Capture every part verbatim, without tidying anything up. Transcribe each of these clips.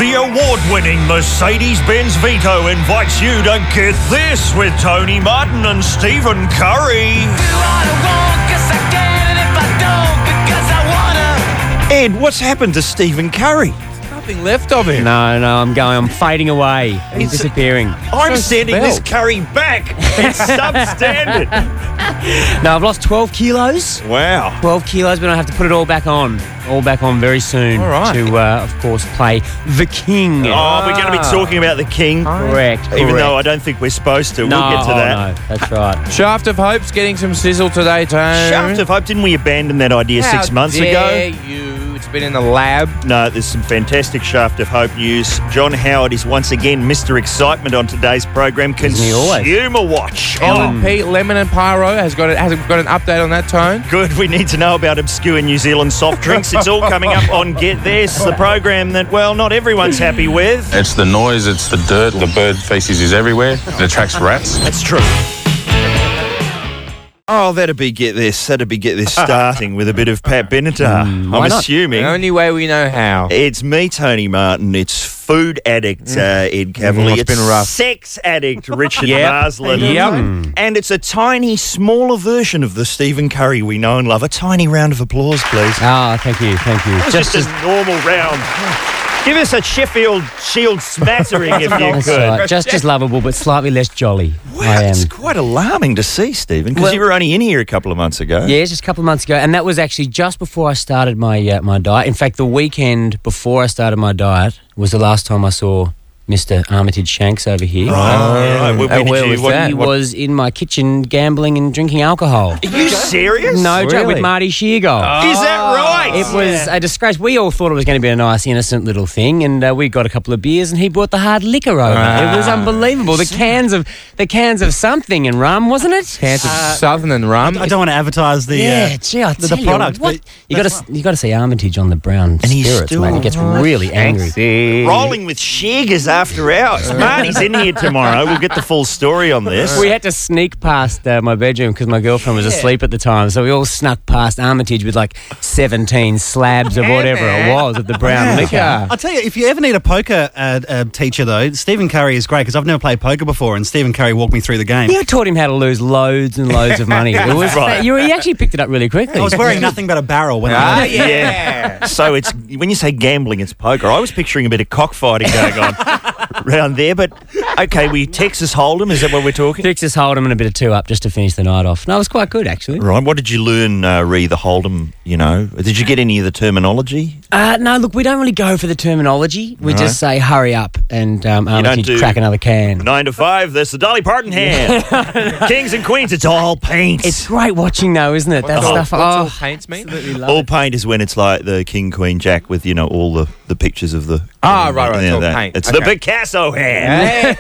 The award-winning Mercedes-Benz Vito invites you to Get This with Tony Martin and Stephen Curry. Ed, what's happened to Stephen Curry? Nothing left of him. No, no, I'm going. I'm fading away. He's disappearing. I'm So sending spelled. this Curry back. It's substandard. No, I've lost twelve kilos. Wow. twelve kilos, but I have to put it all back on. All back on very soon. All right. To, uh, of course, play the King. Oh, we're going to be talking about the King. Correct. Even correct. though I don't think we're supposed to. no, We'll get to oh, that. no, that's right. Shaft of Hope's getting some sizzle today, Tone. Shaft of Hope, didn't we abandon that idea How six months dare ago? you? It's been in the lab. No, there's some fantastic Shaft of Hope news. John Howard is once again Mister Excitement on today's program. Isn't he always? Consumer Watch. L Oh, and P, Lemon and Pyro has got, a, has got an update on that, Tone. good. We need to know about obscure New Zealand soft drinks. It's all coming up on Get This, the program that, well, not everyone's happy with. It's the noise, it's the dirt, the bird faces is everywhere. It attracts rats. That's true. Oh, that'd be Get This. That'd be Get This starting with a bit of Pat Benatar. I'm why not? assuming. The only way we know how. It's me, Tony Martin. It's food addict uh, Ed Cavalier. Mm, it's been rough. Sex addict Richard Yep. Marsland. Yep. And it's a tiny, smaller version of the Stephen Curry we know and love. A tiny round of applause, please. Ah, thank you, thank you. It's just, as a normal round. Give us a Sheffield Shield smattering if you That's could. right. Just as lovable, but slightly less jolly. Wow, I am. it's quite alarming to see, Stephen, because Well- you were only in here a couple of months ago. Yeah, just a couple of months ago, and that was actually just before I started my uh, my diet. In fact, the weekend before I started my diet was the last time I saw Mister Armitage Shanks over here. Right, right. Where, where And did where you, was what- that? He what- was in my kitchen gambling and drinking alcohol. Are you serious? No joke, Really? with Marty Sheargold. Is that right? It was a disgrace. We all thought it was going to be a nice, innocent little thing, and uh, we got a couple of beers, and he brought the hard liquor over. Ah. It was unbelievable. The cans of the cans of something and rum, wasn't it? Cans of Southern rum. I don't want to advertise the Yeah, uh, gee, I the, tell the product. You, what? but you got to you got to see Armitage on the brown And he's spirits, still mate. He gets really angry. Sexy. Rolling with Sheegers after hours. Marty's in here tomorrow. We'll get the full story on this. We had to sneak past uh, my bedroom because my girlfriend was asleep at the time, so we all snuck past Armitage with like seventeen slabs of whatever it was of the brown liquor. I'll tell you, if you ever need a poker uh, uh, teacher, though, Stephen Curry is great because I've never played poker before, and Stephen Curry walked me through the game. Yeah, I taught him how to lose loads and loads of money. It was Right. you, he actually picked it up really quickly. I was wearing nothing but a barrel when Ah, I learned it. yeah. So it's when you say gambling, it's poker. I was picturing a bit of cockfighting going on around there, but okay, we Texas Hold'em. Is that what we're talking? Texas Hold'em and a bit of two up just to finish the night off. No, it was quite good actually. Right. What did you learn, uh, re the Hold'em? You know, did you get any of the terminology? Uh, no, look, we don't really go for the terminology. We Right. just say hurry up and um, don't Armitage do- crack another can. Nine to five. That's the Dolly Parton hand. Kings and queens. It's all paint. It's great watching though, isn't it? That What's all- stuff. what's oh, all paints mean? absolutely love all it. paint is when it's like the King, Queen, Jack with you know all the, the pictures of the. Ah, right, right, Yeah, it's all that. paint. It's the Okay. Picasso hand.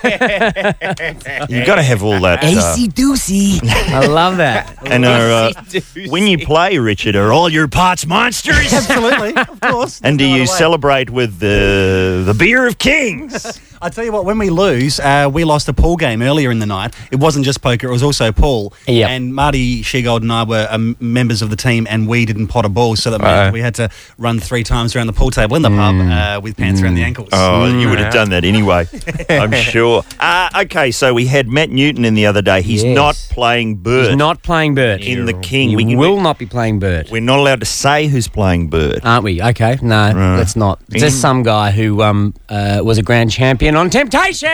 You've got to have all that. Uh, Acey Deucey. I love that. and are, uh, when you play, Richard, are all your pots monsters? Absolutely, of course. And do There's no you other way. celebrate with the the beer of kings? I tell you what, when we lose, uh, we lost a pool game earlier in the night. It wasn't just poker; it was also pool. Yep. And Marty Sheargold and I were um, members of the team, and we didn't pot a ball, so that meant Uh-oh. we had to run three times around the pool table in the pub uh, with pants around the ankles. Oh, you would have done that anyway, I'm sure. Uh, okay, so we had Matt Newton in the other day. He's Yes. not playing Bert He's not playing Bert. in the King. He We, will we, not be playing Bert. we're not allowed to say who's playing Bert. Aren't we? Okay, no, Right. that's not. It's just In- some guy who um uh, was a grand champion on Temptation.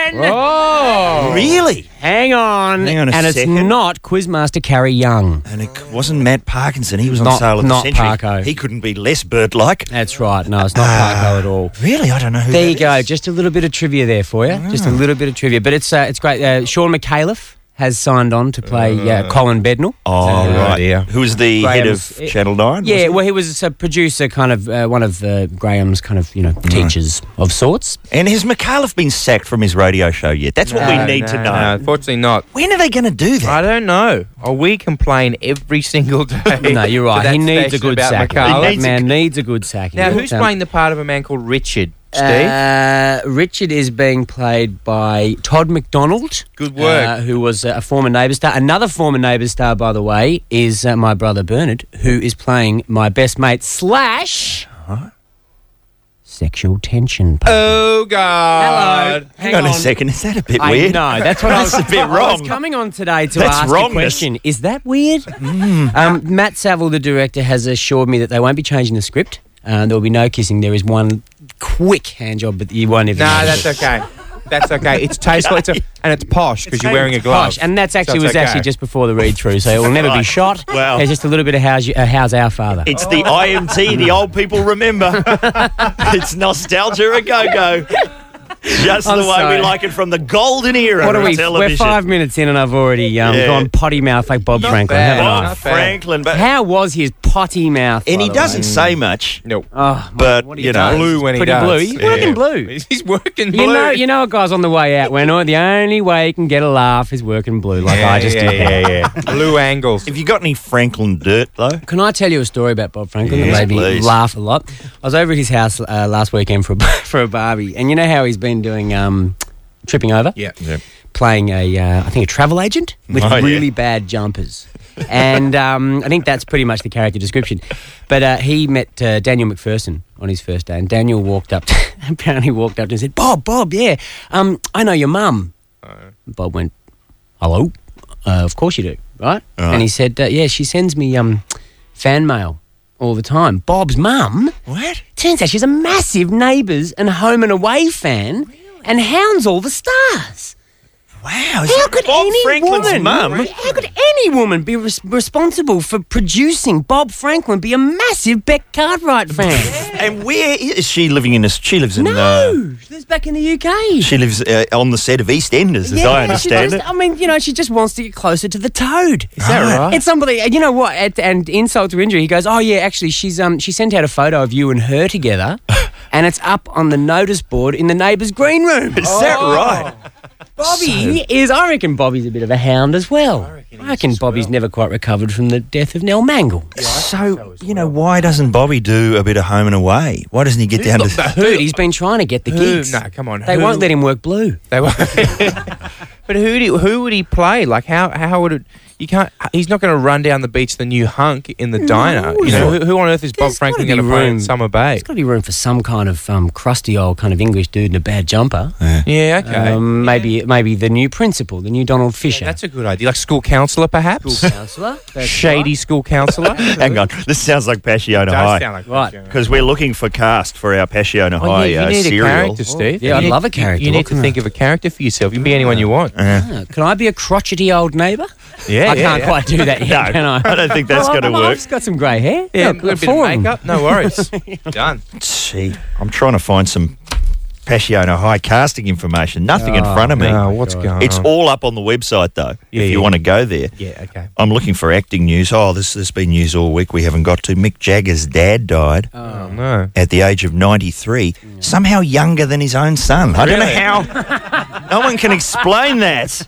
Oh. Really? Hang on, Hang on a and second. it's not Quizmaster Carrie Young. And it wasn't Matt Parkinson. He was on Not- sale of the not century. Parko. He couldn't be less Bert-like. That's right. No, it's not Ah. Parko at all. Really? I don't know who There that you go. is. Just a little bit of trivia there for you. Just a little bit of trivia, but it's uh, it's great. Uh, Sean McAuliffe has signed on to play uh, Colin Bednall. Oh, Good right. idea. Who was the head of Graham's- Channel nine? Yeah, was he? well, he was a producer, kind of uh, one of uh, Graham's kind of you know teachers of sorts. And has McAuliffe been sacked from his radio show yet? That's what we No, need no, to know. No, unfortunately not. When are they going to do that? I don't know. Oh, we complain every single day. No, you're to right. that He needs a station good about sacking. McAuliffe. That needs a man g- needs a good sacking. Now, who's Um, playing the part of a man called Richard? Steve? Uh, Richard is being played by Todd McDonald. Good work. Uh, who was a former Neighbour star. Another former Neighbour star, by the way, is uh, my brother Bernard, who is playing my best mate slash sexual tension. Poker. Oh, God. Hello. Hang on, a second. Is that a bit I weird? know. That's what I was, That's a bit I was wrong. coming on today to That's ask wrongness. a question. Is that weird? Um, Matt Saville, the director, has assured me that they won't be changing the script. Uh, there will be no kissing. There is one quick hand job, but you won't even. No, notice that's it. okay. That's okay. It's tasteful. It's a, and it's posh because you're wearing a glove. Posh, and that's actually So was it's okay. actually just before the read through, so it will never be Right. shot. Wow. There's just a little bit of how's, you, uh, how's our father. It's the I M T the old people remember. It's nostalgia a go-go. Just I'm the way sorry. we like it from the golden era What are of we? television. We're five minutes in, and I've already um, Yeah. gone potty mouth like Bob Not Franklin. bad. haven't I? Bob Not bad. Franklin, but How was his potty mouth? and by he the doesn't way? say much. Nope. Oh, But, what he you know, does. Blue when he Pretty does. blue. He's Yeah. working blue. He's, he's working blue. You know, you know, a guy's on the way out. When the only way he can get a laugh is working blue, like yeah, I just yeah, did. yeah, yeah. Blue angles. Have you got any Franklin dirt though? Can I tell you a story about Bob Franklin Yes, that made me please. laugh a lot? I was over at his house uh, last weekend for a, for a barbie, and you know how he's been doing um, tripping over, Yeah. playing a uh, I think a travel agent with Oh, yeah. really bad jumpers, and um, I think that's pretty much the character description. But uh, he met uh, Daniel McPherson on his first day, and Daniel walked up, to, apparently walked up to him and said, "Bob, Bob, yeah, um, I know your mum." Bob went, "Hello, uh, of course you do, right?" Right. And he said, uh, "Yeah, she sends me um, fan mail all the time." Bob's mum, What? turns out she's a massive Neighbours and Home and Away fan, and hounds all the stars. Wow, is How that could Bob any Franklin's woman? mum? How could any woman be res- responsible for producing Bob Franklin? Be a massive Beck Cartwright fan? And where is she living in? This, she lives in. no, Uh, she lives back in the U K. she lives uh, on the set of EastEnders, as yeah, I understand she it. just, I mean, you know, she just wants to get closer to the Toad. Is that right? It's somebody, you know what? And, and insult to injury, he goes, "Oh yeah, actually, she's um, she sent out a photo of you and her together, and it's up on the notice board in the Neighbours' green room." Is that right? Bobby is, I reckon Bobby's a bit of a hound as well. I reckon, reckon he's Bobby's well. never quite recovered from the death of Nell Mangle. So, you know, why doesn't Bobby do a bit of home and away? Why doesn't he get down to... Heard he's been trying to get the Who? gigs. No, come on. They who? won't let him work blue. They won't. But who do, who would he play? Like how how would it? You can't. He's not going to run down the beach the new hunk in the diner. You know who, who on earth is Bob There's Franklin gotta going be to play in room. Summer Bay? There's got to be room for some kind of um, crusty old kind of English dude in a bad jumper. Yeah, okay. Um, maybe maybe the new principal, the new Donald Fisher. That's a good idea. Like school counsellor, perhaps. counsellor. Shady school counsellor. Hang on, this sounds like Passiona Does High. sound like Right. that, Because we're looking for cast for our Passiona Oh, High yeah, you uh, need a serial. character, Steve. Yeah, You I'd need- love a character. You, you What need to can think I- of a character for yourself. You can be anyone you want. Ah, can I be a crotchety old neighbour? Yeah, I yeah, can't yeah. quite do that yet, No, can I? I don't think that's Well, going to I've- work. I've just got some grey hair. Yeah, Look, a bit four of of them. makeup. No worries. Done. Gee, I'm trying to find some Passiona High casting information. Nothing in front of me. Oh, what's going It's on? all up on the website, though, Yeah, if you yeah. want to go there. Yeah, okay. I'm looking for acting news. Oh, this has been news all week. We haven't got to. Mick Jagger's dad died Oh, no. at the age of ninety-three, somehow younger than his own son. I don't know how. No one can explain that.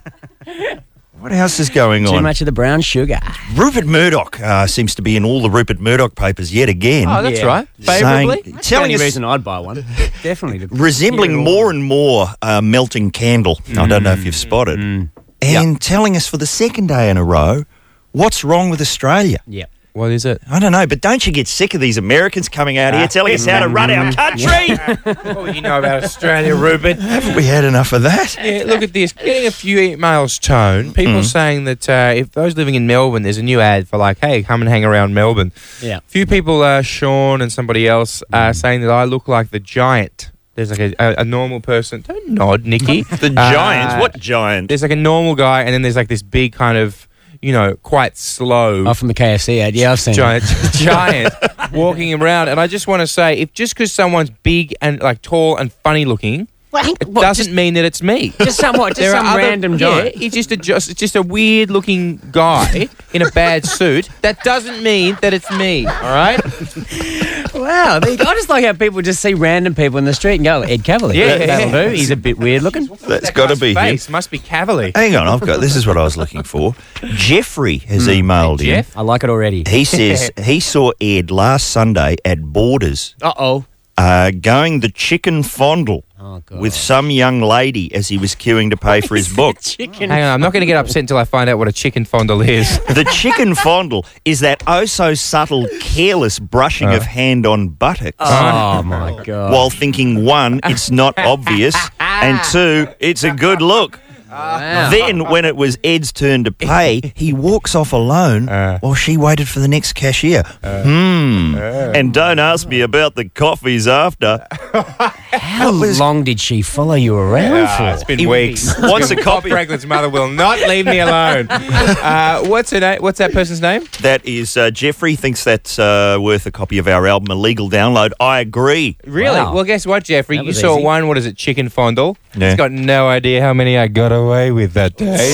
What else is going Too on? much of the brown sugar. Rupert Murdoch uh, seems to be in all the Rupert Murdoch papers yet again. Oh, that's Yeah. right. saying- Favourably? That's the telling only us, reason I'd buy one. Definitely. to resembling hear it all. more and more uh, melting candle. I don't know if you've spotted. And telling us for the second day in a row what's wrong with Australia. Yeah. What is it? I don't know, but don't you get sick of these Americans coming out here telling us how to run our country? What do you know about Australia, Rupert? Haven't we had enough of that? Yeah, look at this. Getting a few emails, Tone. People Mm. saying that uh, if those living in Melbourne, there's a new ad for like, hey, come and hang around Melbourne. Yeah. A few people, uh, Sean and somebody else, uh, saying that I look like the giant. There's like a, a, a normal person. Don't nod, Nikki. The Uh, giants? What giant? There's like a normal guy, and then there's like this big kind of, you know, quite slow. Oh, from the K F C ad. Yeah, I've seen giant it. giant walking around, and I just want to say, if just because someone's big and like tall and funny looking, Well, hang- it what, doesn't just, mean that it's me. just somewhat, just There are some other- random yeah, giant. he's just a just, it's just a weird looking guy in a bad suit. That doesn't mean that it's me. All right? Wow, there you go. I just like how people just see random people in the street and go, Ed Cavalier. Yeah, That- yeah, that'll yeah. do. He's a bit weird looking. That's got to be him. Face must be Cavalier. Hang on, I've got this is what I was looking for. Jeffrey has emailed in. Jeff? I like it already. He says he saw Ed last Sunday at Borders Uh oh. uh, going the chicken fondle Oh, God. with some young lady as he was queuing to pay for his book. Chicken. Hang on, I'm not going to get upset until I find out what a chicken fondle is. The chicken fondle is that oh so subtle, careless brushing of hand on buttocks. Oh, my God. While thinking, one, it's not obvious, and two, it's a good look. Wow. Then, when it was Ed's turn to pay, he walks off alone Uh. while she waited for the next cashier. Hmm. And don't ask me about the coffees after. How long did she follow you around Ah, for? it's been He weeks. wants a Bob copy. Franklin's mother will not leave me alone. Uh, what's her name? What's that person's name? That is, uh, Jeffrey thinks that's uh, worth a copy of our album, A Legal Download. I agree. Really? Wow. Well, guess what, Jeffrey? That You was saw easy. one. What is it? Chicken fondle. Yeah. He's got no idea how many I got away with that day.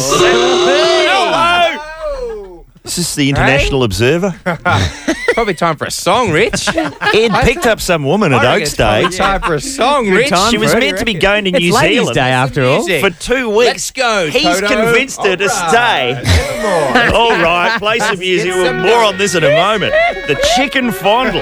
Is this the International Observer? Probably time for a song, Rich. Ed picked up some woman at I reckon Oak it's probably Stage. time for a song, Rich. time She was for it. meant to be going to New It's Ladies' Zealand Day, after all. Music. for two weeks. Let's go, He's Toto. convinced her to All stay. right. All right, play some music. We'll more on this in a moment. The chicken fondle.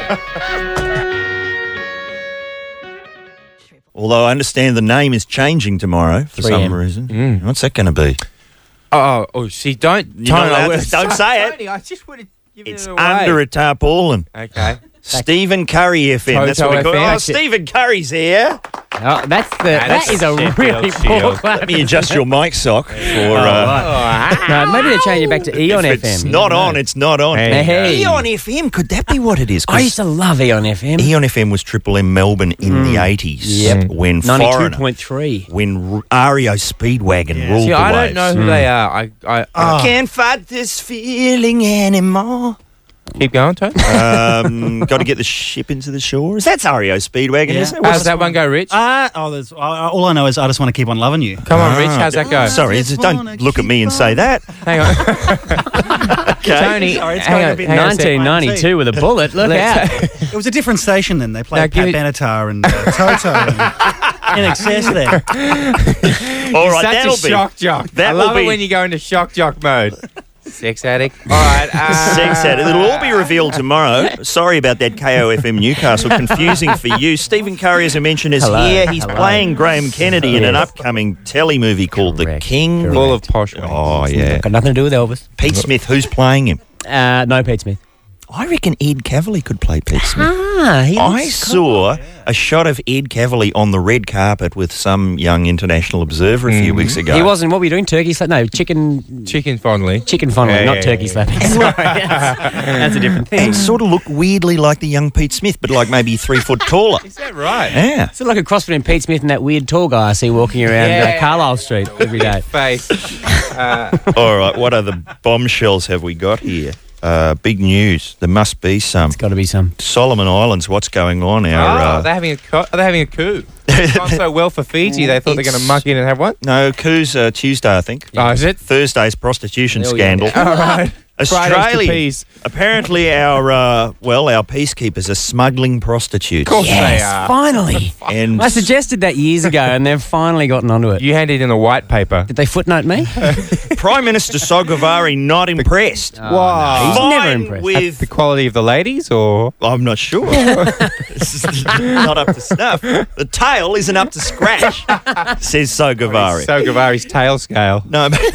Although I understand the name is changing tomorrow for three some a m. reason. What's that going to be? Oh, oh, see, don't. You're not Tony, allowed I- to- don't say it. Tony, I just want to give It's it away. under a tarpaulin. Okay. Stephen Curry F M. That's Toto what we call it. F M. Oh, Stephen Curry's here. Oh, that's the, that that's is a Sheffield really poor Shield. clap. Let me adjust your mic sock for. Oh, Uh, right. No, maybe they change it back to Eon if F M. it's not on, it's not on. Hey. Hey. Eon F M, could that be what it is? 'Cause I used to love Eon F M. Eon F M was Triple M Melbourne in the eighties. Yep. When ninety-two Foreigner, point three. when R E O Speedwagon ruled See, the I waves. don't know who they are. I, I, I can't fight this feeling anymore. keep going, Tony. Um, got to get the ship into the shores. That's R E O Speedwagon, Yeah. isn't it? How's that one go, Rich? Uh, oh, there's, uh, all I know is I just want to keep on loving you. Come on, Rich. How's that go? Sorry, just just don't wanna look at me and keep say that. Hang on. Okay. Tony, Sorry, it's hang going on, a bit hang on a sec. nineteen ninety-two with a bullet. Look Let's- out. It was a different station then. They Now played give Pat it- Benatar and uh, Toto and in excess there. All right, Such that'll a be shock jock. that I will love be- it when you go into shock jock mode. Sex addict. All right. Uh, sex addict. It'll all be revealed tomorrow. Sorry about that, K O F M Newcastle. Confusing for you. Stephen Curry, as I mentioned, is Hello. here. He's Hello. playing Graham Kennedy in an Yes. upcoming telly movie called The Correct. King. Full of posh. Oh, yeah. Got nothing to do with Elvis. Pete Smith, who's playing him? Uh, no, Pete Smith. I reckon Ed Cavalier could play Pete Smith. Ah, he I looks saw a shot of Ed Cavalier on the red carpet with some young International Observer a few weeks ago. He wasn't. What were you doing? Turkey slap? No, chicken. Chicken fondly. Chicken fondling, Yeah, not yeah, turkey yeah. slapping. Sorry, that's, that's a different thing. And sort of looked weirdly like the young Pete Smith, but like maybe three foot taller. Is that right? Yeah. It's like a cross between Pete Smith and that weird tall guy I see walking around Yeah. uh, Carlisle Street every day. Face. All right, what other bombshells have we got here? Uh, big news. There must be some. It's got to be some. Solomon Islands, what's going on? Oh, Our uh, they're having a co- are they having a coup? It's gone so well for Fiji. They thought they're going to muck in and have one. no coup's uh, Tuesday, I think. Oh, is it? Thursday's prostitution Oh, yeah. scandal. All right. Fridays to Australia. peas. Apparently, our uh, well, our peacekeepers are smuggling prostitutes. Of course Yes, they are. finally. And I suggested that years ago, and they've finally gotten onto it. You handed in a white paper. Did they footnote me? Prime Minister Sogavari not impressed. Wow. He's never Fine impressed. with The quality of the ladies, or I'm not sure. This is not up to snuff. The tail isn't up to scratch, says Sogavari. so Gavari's tail scale? no, but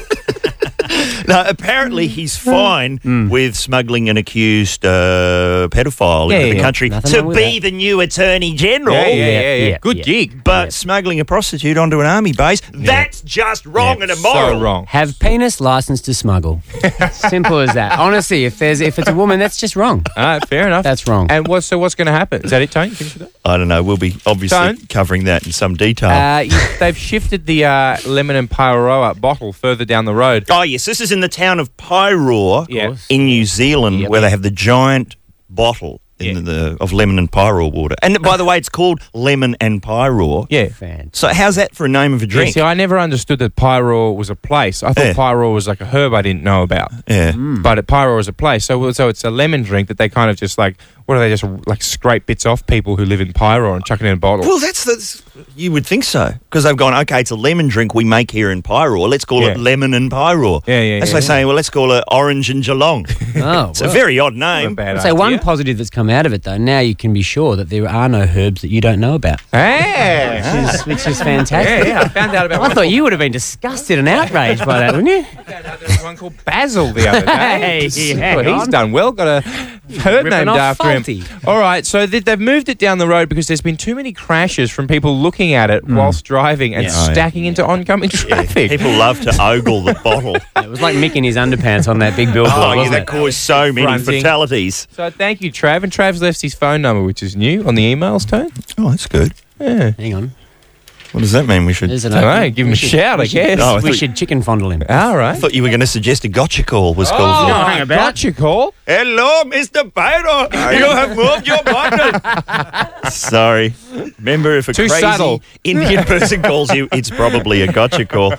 no, apparently he's fine with smuggling an accused uh, pedophile Yeah, into the yeah. country Nothing to wrong with be that. the new Attorney General. Yeah, yeah, yeah, Yeah, yeah. yeah, Good yeah. gig. But Yeah. smuggling a prostitute onto an army base, that's just wrong Yeah, and immoral. So wrong. Have penis license to smuggle. Simple as that. Honestly, if there's if it's a woman, that's just wrong. All right, fair enough. That's wrong. And what? So what's going to happen? Is that it, Tony? Finish with that? I don't know. We'll be obviously Don't. covering that in some detail. Uh, you, they've shifted the uh, lemon and Pyroa bottle further down the road. oh, yes. This is in the town of Pyroar Yeah. in New Zealand, Yep. where they have the giant bottle in Yeah. the of lemon and Pyroar water. And by the way, it's called lemon and Pyroar. Yeah. Fan. So how's that for a name of a Yeah, drink? see, I never understood that Pyroar was a place. I thought Yeah. Pyroar was like a herb I didn't know about. yeah. But it, Pyroar is a place. So, so it's a lemon drink that they kind of just like What do they just like scrape bits off people who live in Pyro and chuck it in a bottle? Well, that's the. You would think so. Because they've gone, okay, it's a lemon drink we make here in Pyro. Let's call Yeah. it lemon and Pyro. Yeah, yeah, That's yeah, like yeah. saying, well, let's call it orange and Geelong. Oh, It's a very odd name. bad I'd say one idea. positive that's come out of it, though, now you can be sure that there are no herbs that you don't know about, Hey! which is, which is fantastic. Yeah, yeah. I found out about I thought you would have been disgusted and outraged by that, wouldn't you? There was one called Basil the other day. Hey, hang Well, he's on. done well. Got a herb Ripping named off after Faulty. him. All right, so they, they've moved it down the road because there's been too many crashes from people looking at it whilst driving and Yeah. Oh, yeah. stacking into oncoming traffic. People love to ogle the bottle. It was like Mick in his underpants on that big billboard, Oh, yeah, wasn't that it? caused so many Fronting. fatalities. So thank you, Trav. And Trav's left his phone number, which is new, on the emails, Tone. Oh, that's good. Yeah. Hang on. What does that mean? We should. There's an I don't opening. know, give him We a should- shout, we I should- guess. Oh, I We thought- should chicken fondle him. All I right. thought you were going to suggest a gotcha call was Oh, called. No, hang about. gotcha call. Hello, Mister Pyro. You have moved your button. Sorry. Remember, if a Too crazy subtle. Indian person calls you, it's probably a gotcha call.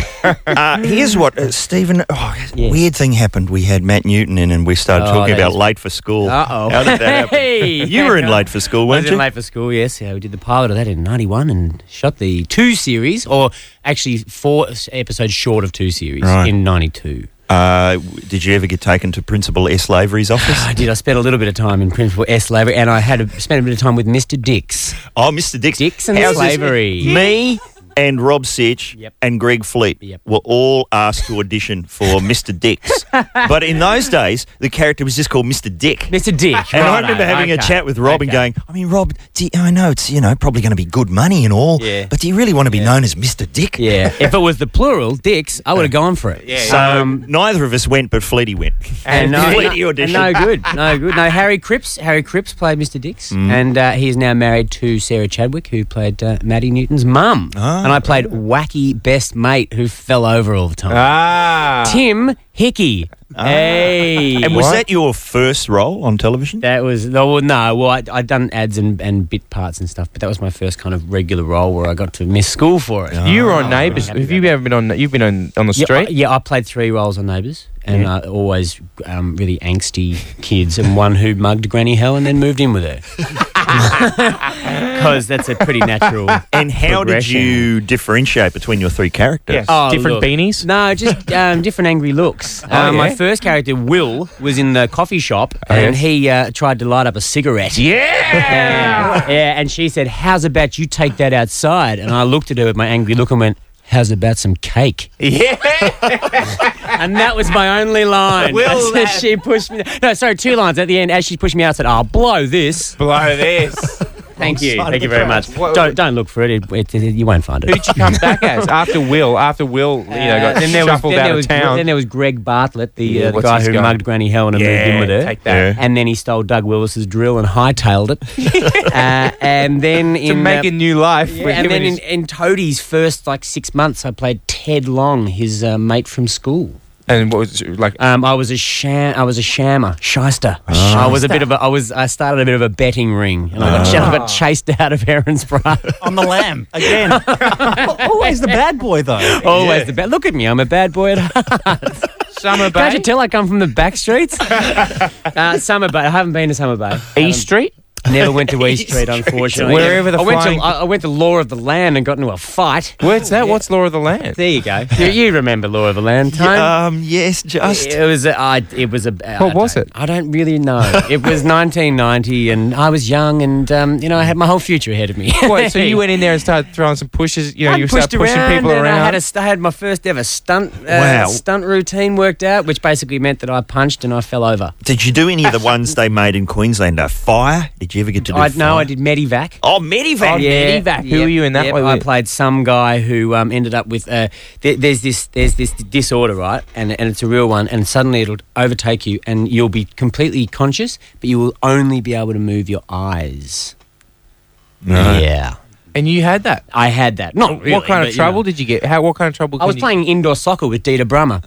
Uh, here's what, uh, Stephen, oh, Yes. weird thing happened. We had Matt Newton in and we started Oh, talking that about is- late for school. Uh-oh. How did that happen? Hey, You were in hang on. late for school, I weren't was you? in late for school, yes. Yeah, we did the pilot of that in ninety-one and shot the two series, or actually four s- episodes short of two series Right. in ninety-two. Uh, did you ever get taken to Principal S. Lavery's office? I did. I spent a little bit of time in Principal S. Lavery, and I had a, spent a bit of time with Mister Dix. Oh, Mister Dix. Dix and How's this? Slavery. Me and Rob Sitch Yep. and Greg Fleet Yep. were all asked to audition for Mister Dix. But in those days, the character was just called Mister Dick. Mister Dick. And I righto, remember having a okay, chat with Rob and okay. going, I mean, Rob, do you, I know it's, you know, probably going to be good money and all, Yeah. but do you really want to be known as Mister Dick? Yeah, if it was the plural, Dix, I would have gone for it. Yeah, So Um, neither of us went, but Fleety went. And no, Fleety no, auditioned. no good, no good. No, Harry Cripps. Harry Cripps played Mister Dix, Mm. and uh, he is now married to Sarah Chadwick, who played uh, Maddie Newton's mum. Ah. And I played wacky best mate who fell over all the time. Ah. Tim Hickey. Hey, And was What? that your first role on television? that was no, well, no. Well, I, I'd done ads and, and bit parts and stuff, but that was my first kind of regular role where I got to miss school for it. You were on Oh, Neighbours. happy Have you ever been on? You've been on on the Yeah, street. I, yeah, I played three roles on Neighbours, and Yeah. uh, always um, really angsty kids, and one who mugged Granny Hell and then moved in with her. Because that's a pretty natural. And how did progression. you differentiate between your three characters? Yes. Oh, Different look. beanies. No, just um, different angry looks. Oh, um, My yeah? first character, Will, was in the coffee shop, Oh, and yes. he uh, tried to light up a cigarette. Yeah. Yeah, yeah, and she said, "How's about you take that outside?" And I looked at her with my angry look and went, "How's about some cake?" Yeah. And that was my only line. Will As that- she pushed me. No, sorry, two lines at the end. As she pushed me out, I said, "I'll blow this." Blow this. Thank you, side thank of you the very crowd. much. What- Don't don't look for it. It, it, it- you won't find it. Who'd you come back as after Will? After Will, you know, got Uh, then there was, shuffled then out there of was, town. Then there was Greg Bartlett, the, Yeah, uh, the what's guy his who guy? mugged Granny Helen and moved in with her. take that. And then he stole Doug Willis's drill and hightailed it. uh, and then To in make uh, a new life. yeah, with and him then in, his- in Toadie's first like six months, I played Ted Long, his uh, mate from school. and what was it, like? Um, I was a sham. I was a shammer, shyster. I was a bit of a. I was. I started a bit of a betting ring, and I got, ch- I got chased out of Erinsborough. On the lamb again. Always the bad boy though. Always the bad. Look at me. I'm a bad boy at heart. Summer Can't you Bay, tell I come from the back streets? uh, Summer Bay. I haven't been to Summer Bay. East Street. Never went to East Street, unfortunately. Wherever the I went flying- to. I I went to Law of the Land and got into a fight. Where's that? What's Law of the Land? There you go. you, you remember Law of the Land, Tone? Um, yes, just. It was a, I, it was a. What was it? I don't really know. It was nineteen ninety, and I was young, and um, you know, I had my whole future ahead of me. What, so you went in there and started throwing some pushes. You know, I you pushed started pushing around people and around. I had, a, st- I had my first ever stunt uh, Wow. stunt routine worked out, which basically meant that I punched and I fell over. Did you do any of the ones they made in Queensland? Uh, fire? Did you ever get to do I fire? no, I did Medivac. Oh, Medivac. Yeah, Medivac. Who were you in that yep, one I with? played some guy who um, ended up with. Uh, th- there's this. There's this disorder, right? And and it's a real one. And suddenly it'll overtake you, and you'll be completely conscious, but you will only be able to move your eyes. Right. Yeah. And you had that. I had that. Not really. What kind but, of you know. trouble did you get? How? What kind of trouble? I was can you- playing indoor soccer with Dita Brummer,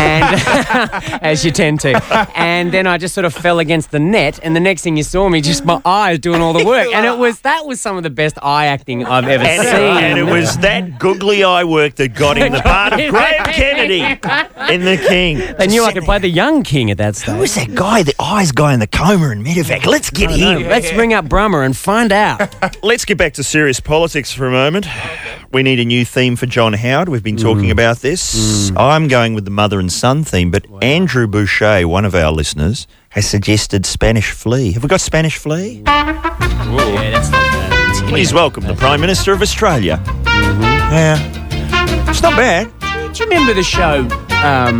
and as you tend to, and then I just sort of fell against the net, and the next thing you saw me, just my eyes doing all the work, and it was that was some of the best eye acting I've ever And, seen. and it was that googly eye work that got him the part of Graham Kennedy in The King. They knew I could play the young king at that stage. Who was that guy, the eyes guy in the coma in Medevac? Let's get him. Let's ring up Brummer and find out. Let's get back to serious politics for a moment. We need a new theme for John Howard. We've been talking about this. I'm going with the mother and son theme, but Andrew Boucher, one of our listeners, has suggested Spanish Flea. Have we got Spanish Flea? Yeah, that's not bad. Please welcome the Prime Minister of Australia. Yeah. It's not bad. Do you remember the show um,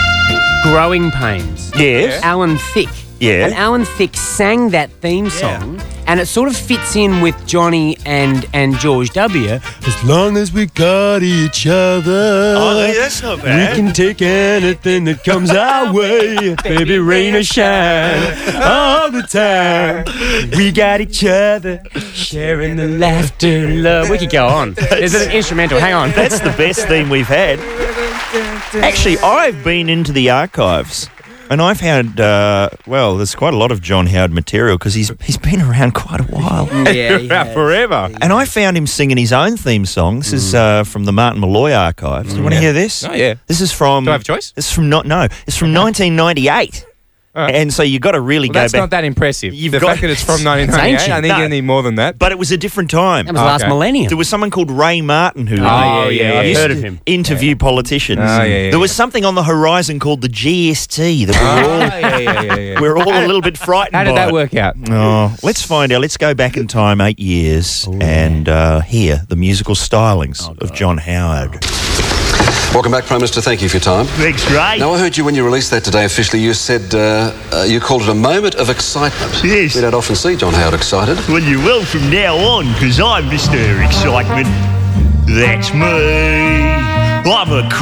Growing Pains? Yes. Alan Thicke. Yeah. And Alan Thicke sang that theme song, and it sort of fits in with Johnny and, and George W. As long as we got each other, Oh, that's not we bad. can take anything that comes our way, baby, rain or shine, all the time. We got each other, sharing the laughter, love. We could go on. There's an instrumental. Hang on. That's the best theme we've had. Actually, I've been into the archives. And I've had, uh, well, there's quite a lot of John Howard material because he's he's been around quite a while. Yeah, he has. forever. And I found him singing his own theme song. This is uh, from the Martin Malloy archives. Do you want to hear this? Oh, yeah. This is from... Do I have a choice? This is from, not, no, it's from nineteen ninety-eight. All right. And so you've got to really Well, go that's back. not that impressive. You've the got- fact that it's from nineteen ninety-eight, ancient. I think No. you need more than that. But it was a different time. That was last Okay. millennium. There was someone called Ray Martin who Oh, yeah, I've used heard of to him. interview politicians. Oh, yeah, yeah, there was yeah. something on the horizon called the G S T that we were all, Oh, yeah, yeah, yeah, yeah. we're all a little bit frightened How did by. that work out? Oh, let's find out. Let's go back in time eight years and uh, hear the musical stylings of John Howard. Welcome back, Prime Minister. Thank you for your time. Thanks, Ray. Now, I heard you when you released that today officially, you said uh, uh, you called it a moment of excitement. Yes. We don't often see John Howard excited. Well, you will from now on, because I'm Mister Excitement. That's me. I'm a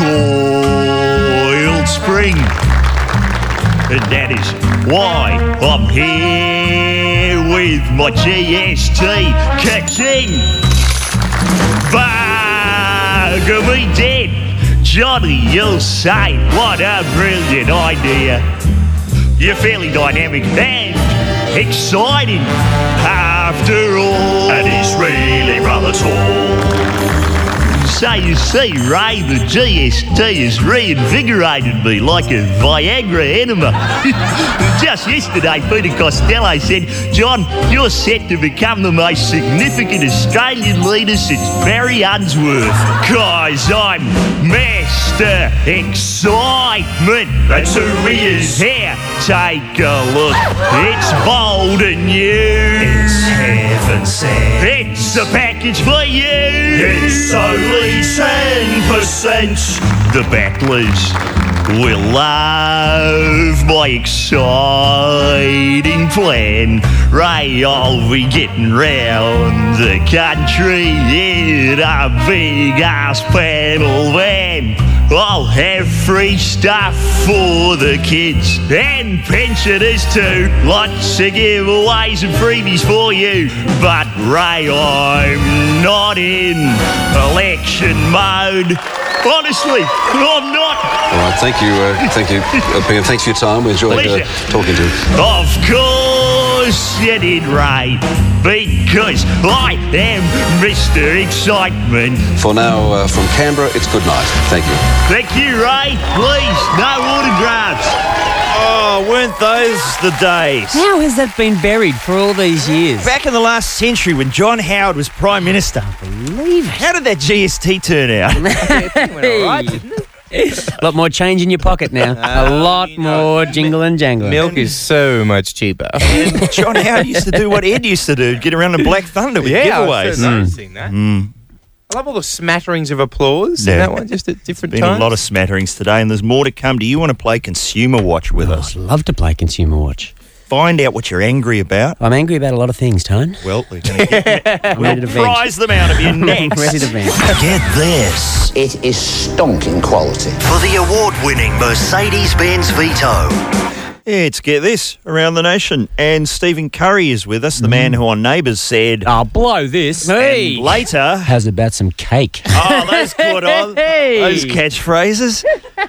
coiled spring. And that is why I'm here with my G S T. Ka-ching! Bugger me dead. Johnny, you'll say, what a brilliant idea. You're fairly dynamic and exciting after all. And it's really rather tall. So you see, Ray, the G S T has reinvigorated me like a Viagra enema. Just yesterday, Peter Costello said, John, you're set to become the most significant Australian leader since Barry Unsworth. Cause I'm Mister Excitement. That's who he is. Here, take a look. It's bold and new. It's heaven sent. It's a package for you. It's only ten percent. The battlers will love my exciting plan. Ray, I'll be getting round the country in a big ass panel van. I'll have free stuff for the kids and pensioners too. Lots of giveaways and freebies for you. But Ray, I'm not in election mode. Honestly, I'm not. All right, thank you, uh, thank you, uh, P M. Thanks for your time. We enjoyed uh, Pleasure. talking to you. Of course you did, Ray, because I am Mister Excitement. For now, uh, from Canberra, it's good night. Thank you. Thank you, Ray. Please, no autographs. Oh, weren't those the days? How has that been buried for all these years? Back in the last century when John Howard was Prime Minister. Believe it. How did that G S T turn out? A lot more change in your pocket now. A lot more jingle and jangling. Milk is so much cheaper. And John Howard used to do what Ed used to do, get around the Black Thunder with yeah, I was giveaways. so noticing that. Mm. I love all the smatterings of applause Yeah. in that one, just at different Been times. a lot of smatterings today, and there's more to come. Do you want to play Consumer Watch with us? I'd love to play Consumer Watch. Find out what you're angry about. I'm angry about a lot of things, Tone. Well, we're going to get I'm ready to vent. prize them out of you next. Ready to vent. Get this. It is stonking quality. For the award-winning Mercedes-Benz Vito. It's Get This around the nation. And Stephen Curry is with us, the man who on Neighbours said, I'll blow this. and later... How's about some cake? Oh, those caught on. Hey. Those catchphrases.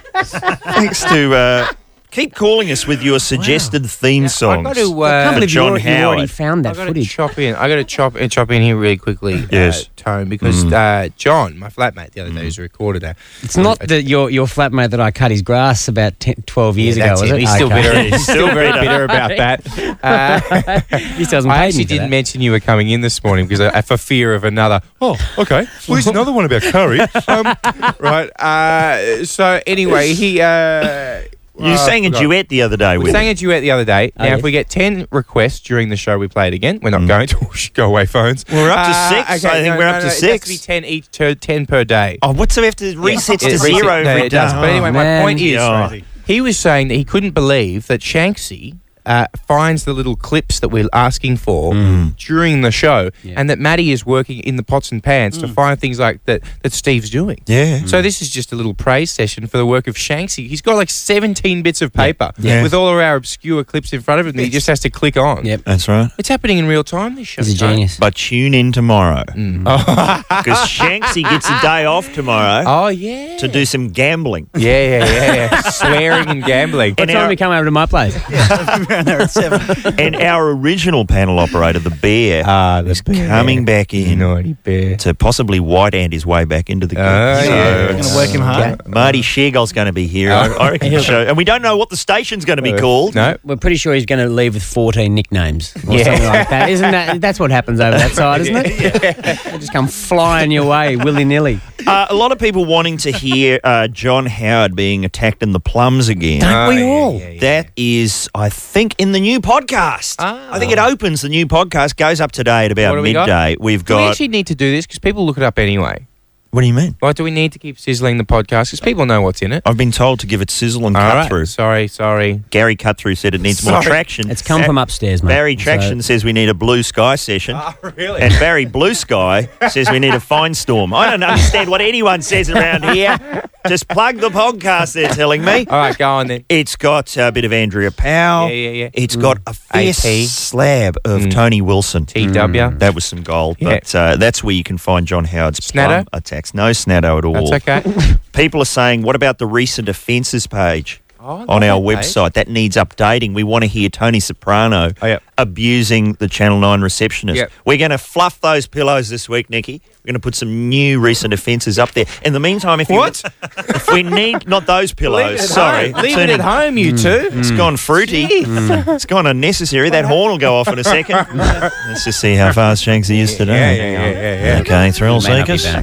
Thanks to... Uh, keep calling us with your suggested theme songs. I've got to, I can't uh, believe you John already, you already Howard. found that I've got to footage. chop in. I got to chop uh, chop in here really quickly, Yes. uh, Tone, because uh, John, my flatmate, the other day, who's recorded a. It's not the, your your flatmate that I cut his grass about ten, twelve years Yeah, ago, that's was him. it? He's still Okay. bitter. He's still very bitter about that. Uh, He still hasn't I paid actually me for didn't that. mention you were coming in this morning because I, for fear of another. Oh, okay. Well, here's another one about Curry. Um, right. Uh, so anyway, he. Uh, You uh, sang a forgot. duet the other day We with sang him. a duet the other day. Oh, now, yes. if we get ten requests during the show, we play it again. We're not going to. Go away, phones. We're up to six. I think we're up to It has six. to be ten each, to ten per day. Oh, what's so we have to resets It to resets- zero no, every it does. day? But anyway, my man. point is, Yeah. he was saying that he couldn't believe that Shanksy uh, finds the little clips that we're asking for during the show, Yeah. and that Maddie is working in the pots and pans to find things like that that Steve's doing. Yeah. So this is just a little praise session for the work of Shanksy. He's got like seventeen bits of paper Yeah. with all of our obscure clips in front of him that he just has to click on. Yep. That's right. It's happening in real time, this show. He's a Tone. genius. But tune in tomorrow. Mm. Because Shanksy gets a day off tomorrow Oh, yeah. to do some gambling. Yeah, yeah, yeah. yeah. Swearing and gambling. What And time our- we come over to my place? Around there at seven. And our original panel operator, the Bear, Ah, the is bear. coming back in Naughty bear. to possibly white ant his way back into the gig. Oh, so, yeah. Going to work him hard. Marty Sheargold's going to be here. I, I reckon the show. And we don't know what the station's going to be called. No. We're pretty sure he's going to leave with fourteen nicknames or Yeah. something like that. Isn't that? That's what happens over that side, isn't it? They just come flying your way willy nilly. Uh, a lot of people wanting to hear uh, John Howard being attacked in the plums again. Don't we Oh, yeah, all? yeah, yeah. That is, I think, in the new podcast. Ah. I think it opens. The new podcast goes up today at about What do we got? midday. We've Do we got. actually need to do this? Because people look it up anyway. What do you mean? Why do we need to keep sizzling the podcast? Because people know what's in it. I've been told to give it sizzle and All cut right. through. Sorry, sorry. Gary cut through said it needs more Sorry. traction. It's come Ba- from upstairs, mate. Barry So- Traction says we need a blue sky session. really? And Barry Blue Sky says we need a fine storm. I don't understand what anyone says around here. Just plug the podcast, they're telling me. All right, go on then. It's got a bit of Andrea Powell. Yeah, yeah, yeah. It's got a fierce A P. slab of Mm. Tony Wilson. T W. That was some gold. Yeah. But uh, that's where you can find John Howard's Snatto? plum attacks. No snatto at all. That's okay. People are saying, what about the recent offences page Oh, I on love our that page. website? That needs updating. We want to hear Tony Soprano Oh, yep. abusing the Channel nine receptionist. Yep. We're going to fluff those pillows this week, Nikki. We're going to put some new recent offences up there. In the meantime, if you What? if we need not those pillows, sorry, Leave it at home, you two. It's gone fruity. It's gone unnecessary. That horn will go off in a second. Let's just see how fast Shanksy is today. Yeah, yeah, yeah, yeah, yeah. Okay, thrill May not be seekers. back.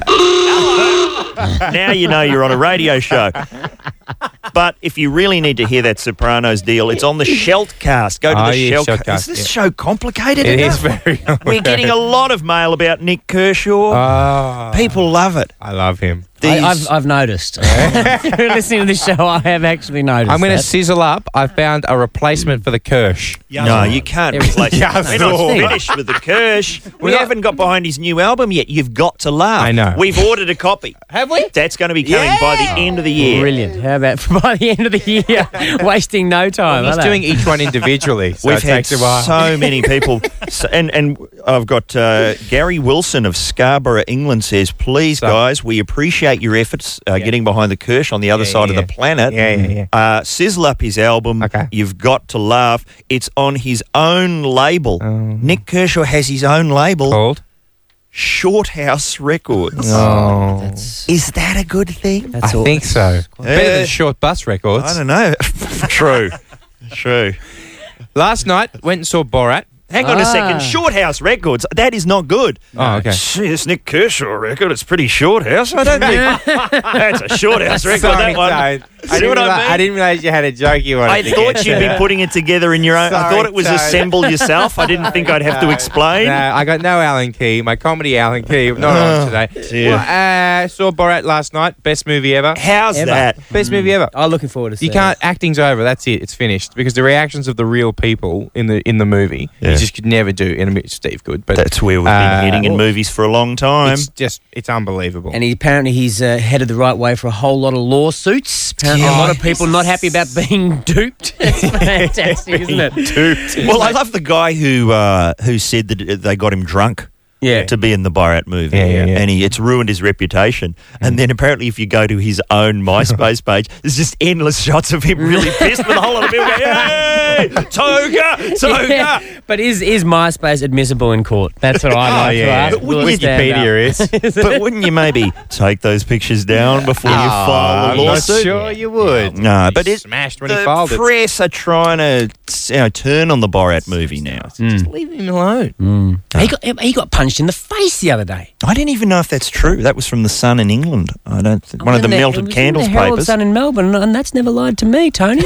Now you know you're on a radio show. But if you really need to hear that Sopranos deal, it's on the Sheltcast. Go to Oh, the yeah, Sheltcast. Sheltcast, Is this yeah. show complicated It enough? is very. We're getting a lot of mail about Nick Kershaw. Oh, People love it. I love him. These, I, I've, I've noticed. Through listening to the show, I have actually noticed. I'm going to that. sizzle up. I found a replacement for the Kirsch. no, you can't Everything. replace it. Yeah, We're not sure. finished with the Kirsch. We not- haven't got behind his new album yet. You've got to laugh. I know. We've ordered a copy. Have we? That's going to be coming by the end of the year. Brilliant. How about by the end of the year, wasting no time? He's are they? doing each one individually. So We've it had takes a while. so many people, so, and and I've got uh, Gary Wilson of Scarborough, England says, "Please, So- guys, we appreciate your efforts uh, Yeah. getting behind the Kirsch on the other Yeah, side yeah, of the planet. Yeah, yeah, yeah. Uh, sizzle up his album. Okay. You've got to laugh. It's on his own label. Oh. Nick Kershaw has his own label, Called? Shorthouse Records. Oh, Is that a good thing? That's I all- think so. Better Uh, than Short Bus Records. I don't know. True. True. Last night, went and saw Borat. Hang on a Ah. second. Shorthouse Records. That is not good. Oh, okay. Gee, this Nick Kershaw record, it's pretty Shorthouse. I don't think that's a Shorthouse record, Sorry, that one. Tone. I See didn't, what I realize, mean? I didn't realize you had a joke you wanted I to thought get you'd to. be putting it together in your own. I Sorry, thought it was Tone. assembled yourself. I didn't think I'd have to No, explain. No, I got no Alan Key. My comedy Alan Key. Not on today. dear. Well, uh, saw Borat last night. Best movie ever. How's Ever. that? Best movie ever. I'm looking forward to seeing You can't. Acting's over. That's it. It's finished because the reactions of the real people in the in the movie Yeah. just could never do. And Steve could, but That's where we've been uh, heading in movies for a long time. It's just it's unbelievable. And he, apparently he's uh, headed the right way for a whole lot of lawsuits. Apparently a lot of people not happy about being duped. It's fantastic, isn't it? Well, I love the guy who uh, who said that they got him drunk. Yeah. To be in the Borat movie, Yeah, yeah, yeah. and he, it's ruined his reputation. And then apparently, if you go to his own MySpace page, there's just endless shots of him really pissed with a whole lot of people going, "Hey, toga, toga!" Yeah. But is is MySpace admissible in court? That's what I'd like yeah, to yeah. ask. But wouldn't Will you- stand Wikipedia up. is. But wouldn't you maybe take those pictures down before you file a I'm not lawsuit? sure you would. No, but He it, smashed when he the filed it. press are trying to you know, turn on the Borat movie now. Just leave him alone. He got he got punched in the face the other day. I don't even know if that's true. That was from the Sun in England. I don't. Th- one of the And it melted was in candles the Herald papers. Sun in Melbourne, and that's never lied to me, Tony.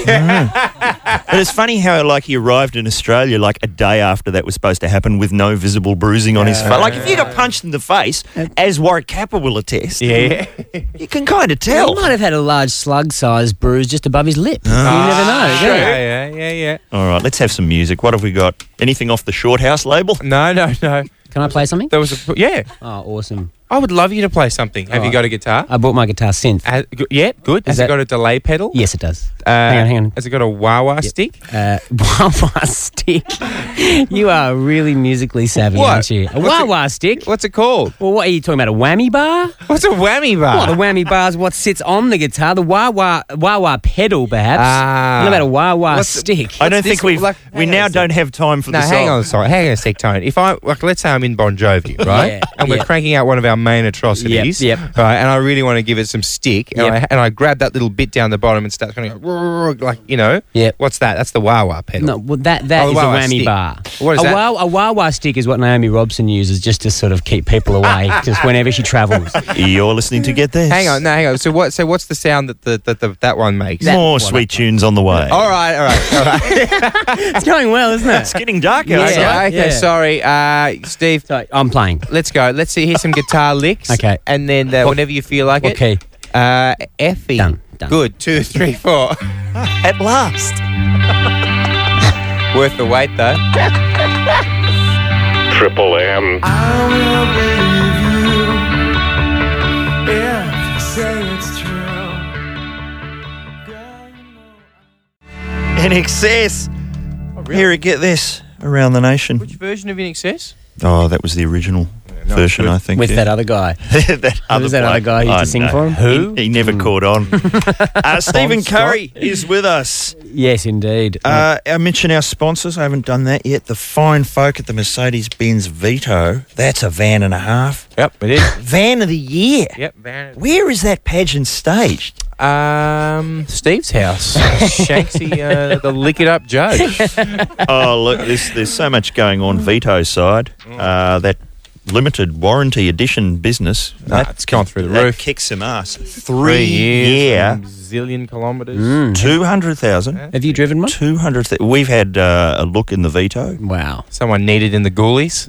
But it's funny how like he arrived in Australia like a day after that was supposed to happen with no visible bruising on his face. Like if you got punched in the face, as Warwick Capper will attest, Yeah. you can kind of He tell. might have had a large slug-sized bruise just above his lip. You never know. do you? yeah, yeah, yeah, yeah. All right, let's have some music. What have we got? Anything off the Shorthouse label? No, no, no. Can I play something? There was a yeah. Oh, awesome. I would love you to play something. Have Oh. you got a guitar? I bought my guitar synth. Uh, g- yeah, good. Has that- it got a delay pedal? Yes, it does. Uh, hang on, hang on. Has it got a wah wah stick? Uh, wah-wah stick. You are really musically savvy, What? aren't you? A What's it- wah-wah stick? What's it called? Well, what are you talking about? A whammy bar? What's a whammy bar? What, a whammy bar is what sits on the guitar. The wah-wah, wah-wah pedal, perhaps. Ah. What about a wah-wah What's the- stick? I don't this think we've. like- we hang on now a sec. don't have time for No, the hang song. on, sorry. Hang on a sec, Tone. If I like, let's say I'm in Bon Jovi, right? Yeah, and we're yeah. cranking out one of our main atrocities, Yep, yep. right? And I really want to give it some stick, and, Yep. I, and I grab that little bit down the bottom and start kind of go, like you know, Yep. What's that? That's the wah wah pedal. No, well, that that Oh, is the a wah-wah whammy stick. bar. What is a that? Wah, a wah-wah stick is what Naomi Robson uses just to sort of keep people away, just whenever she travels. You're listening to Get This. Hang on, no, hang on. So what? So what's the sound that the that the, that one makes? More sweet tunes on the way. All right, all right, all right. It's going well, isn't It's it? getting dark Yeah. outside. okay, okay, Yeah. sorry, uh, Steve. So, I'm playing. Let's go. Let's see. Here's some guitar licks. Okay. And then uh, whenever you feel like it. Okay. Uh, Effie. Done, done. Good. Two, three, four. At last. Worth the wait, though. Triple M. In excess. Here at Get This around the nation. Which version of In Excess? Oh, that was the original no, version, good. I think. With yeah. that other guy. that other was that bloke. other guy who used I to sing know. for him? Who? He never caught on. uh, Stephen Curry is with us. Yes, indeed. Uh, I mentioned our sponsors. I haven't done that yet. The fine folk at the Mercedes-Benz Vito. That's a van and a half. Yep, it is. Van of the year. Yep, Baron. Where is that pageant staged? Um, Steve's house. Shanksy, uh, the lick it up judge. Oh, look, there's, there's so much going on Vito's side. Uh, that limited warranty edition business. Nah, that, it's gone through the that roof. kicks some ass. Three, Three years, year, and zillion kilometres. two hundred thousand. Have you driven one? Two hundred. Th- we've had uh, a look in the Vito. Wow. Someone needed in the ghoulies.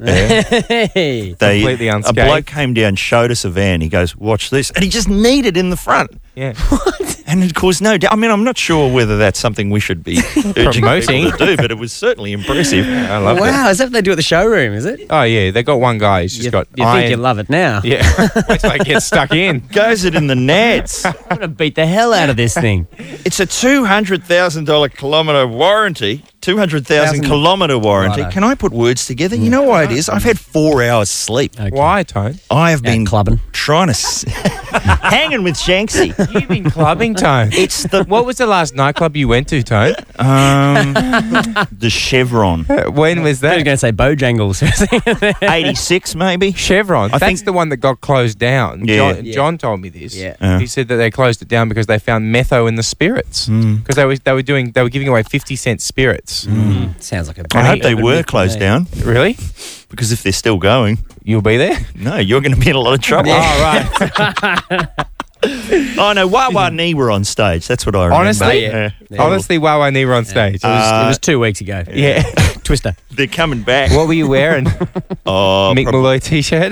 Hey. They, Completely a unscathed. bloke came down, showed us a van. He goes, "Watch this," and he just kneaded in the front. Yeah. And of course, no doubt. I mean, I'm not sure whether that's something we should be urging Promoting. people to do, but it was certainly impressive. I love it. Wow, is that what they do at the showroom, is it? Oh, yeah. They got one guy. He's just You, got you iron. think you love it now. Yeah. Wait till I get stuck in. Goes it in the nads. I'm going to beat the hell out of this thing. It's a two hundred thousand dollar kilometre warranty. Two hundred thousand Thousand- kilometre warranty. Righto. Can I put words together? You know why it is? I've had four hours sleep. Okay. Why, Tone? I have Out been clubbing. trying to s- hanging with Shanksy. You've been clubbing, Tone. It's the What was the last nightclub you went to, Tone? um the Chevron. When was I was that? going to say Bojangles. eighty-six maybe. Chevron. I That's think- the one that got closed down. Yeah. John, Yeah. John told me this. Yeah. Yeah. He said that they closed it down because they found metho in the spirits. Because they were they were doing they were giving away fifty cent spirits. Sounds like a I hope they bad were mix to closed me. down Really? because if they're still going, You'll be there? no, you're going to be in a lot of trouble. Oh, right. Oh no, Wah Wah Nee were on stage. That's what I remember. Honestly? Yeah. Honestly, wow, I need her on stage. It was, Uh, it was two weeks ago. yeah. Twister. They're coming back. What were you wearing? Oh, Mick prob- Malloy t-shirt?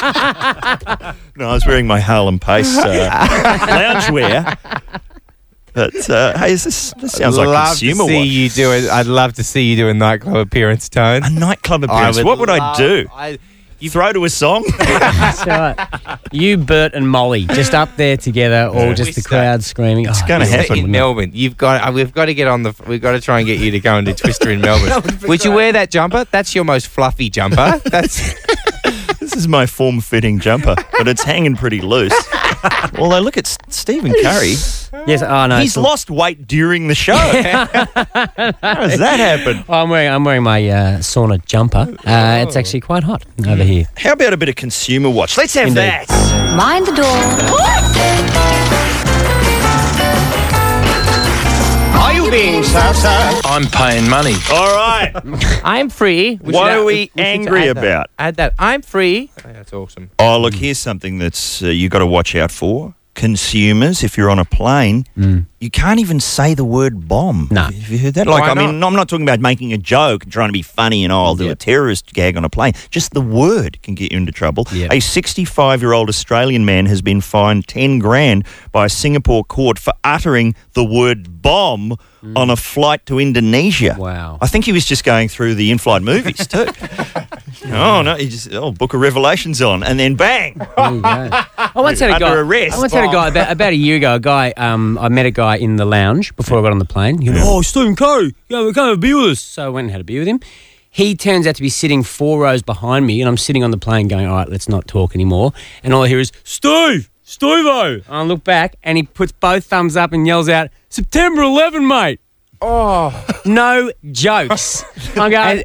no, I was wearing my Harlem Pace uh, loungewear. But uh, hey, is this, this sounds like love consumer to see watch. you do it. I'd love to see you do a nightclub appearance, Tone. A nightclub appearance. What would I do? I, You throw to a song? That's right. You, Bert, and Molly just up there together, or just the Twister. crowd screaming. It's Oh, gonna yeah. happen. in Melbourne. You've got. Uh, we've got to get on the. We've got to try and get you to go and do Twister in Melbourne. Would you wear that jumper? That's your most fluffy jumper. That's. This is my form-fitting jumper, but it's hanging pretty loose. Although, look at S- Stephen Curry. Yes. Oh no. He's it's- lost weight during the show. How does that happen? Oh, I'm wearing. I'm wearing my uh, sauna jumper. Uh, it's actually quite hot over here. How about a bit of consumer watch? Let's have Indeed. that. Mind the door. Are you being served, sir? I'm paying money. All right. I'm free. We What should are add- we should angry add that. about? Add that. I'm free. Oh, that's awesome. Oh, look, here's something that's uh, you got to watch out for. Consumers, if you're on a plane, you can't even say the word bomb. No. Have you heard that? Like, Why I mean, I'm not talking about making a joke and trying to be funny and, oh, I'll do a Yep. terrorist gag on a plane. Just the word can get you into trouble. Yep. A sixty-five-year-old Australian man has been fined ten grand by a Singapore court for uttering the word bomb on a flight to Indonesia. Wow. I think he was just going through the in-flight movies too. Oh, no, he just, oh, Book of Revelations on, and then bang. There you go. I once had a Under guy. arrest. I once had a guy about, about a year ago. A guy. Um, I met a guy in the lounge before I got on the plane. He went, "Oh, Stephen Curry, yeah, we come have a beer with us." So I went and had a beer with him. He turns out to be sitting four rows behind me, and I'm sitting on the plane going, "All right, let's not talk anymore." And all I hear is, "Steve, Steve-o." And I look back, and he puts both thumbs up and yells out, "September eleventh, mate." Oh, No jokes. I'm going,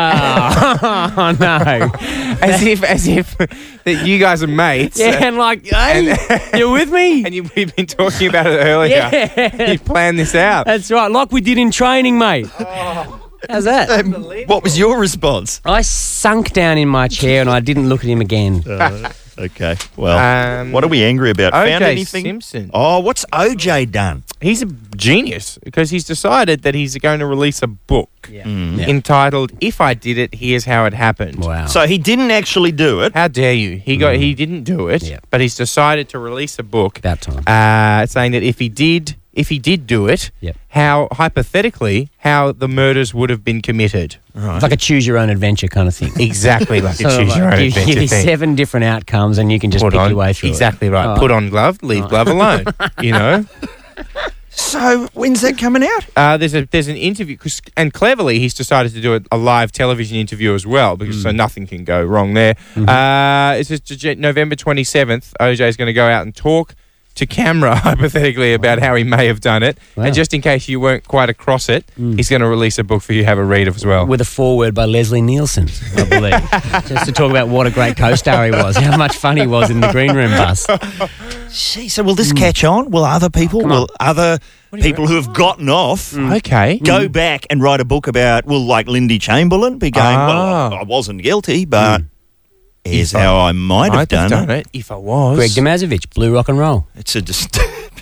oh, no. as if, as if that you guys are mates. Yeah, and like, hey, you with me? And you, we've been talking about it earlier. Yeah. You planned this out. That's right, like we did in training, mate. How's that? Um, what was your response? I sunk down in my chair and I didn't look at him again. Okay, well, Um, what are we angry about? O J Found anything? Simpson. Oh, what's O J done? He's a genius because he's decided that he's going to release a book Yeah. entitled "If I Did It, Here's How It Happened." Wow. So he didn't actually do it. How dare you? He got he didn't do it, Yeah. but he's decided to release a book About time. uh, saying that if he did if he did do it, Yep. how hypothetically how the murders would have been committed. It's like a choose your own adventure kind of thing. Exactly like a Sort of choose like your own give, adventure give you thing. seven different outcomes and you can just Put pick on your way through exactly it. right. Oh. Put on glove, leave glove alone. You know. So when's that coming out? Uh, there's a there's an interview, 'cause- and cleverly he's decided to do a, a live television interview as well, because so nothing can go wrong there. Uh, it's just J- November twenty-seventh. O J is going to go out and talk to camera, hypothetically, about how he may have done it. Wow. And just in case you weren't quite across it, he's going to release a book for you to have a read of as well. With a foreword by Leslie Nielsen, I believe. Just to talk about what a great co-star he was, how much fun he was in the green room bus. Gee, so will this catch on? Will other people, Come on. will other people who have gotten off Okay. go back and write a book about, will like Lindy Chamberlain be going, Ah. well, I wasn't guilty, but here's how I might have I'd done, done it. it if I was. Greg Damazovic, Blue Rock and Roll. It's a disturb-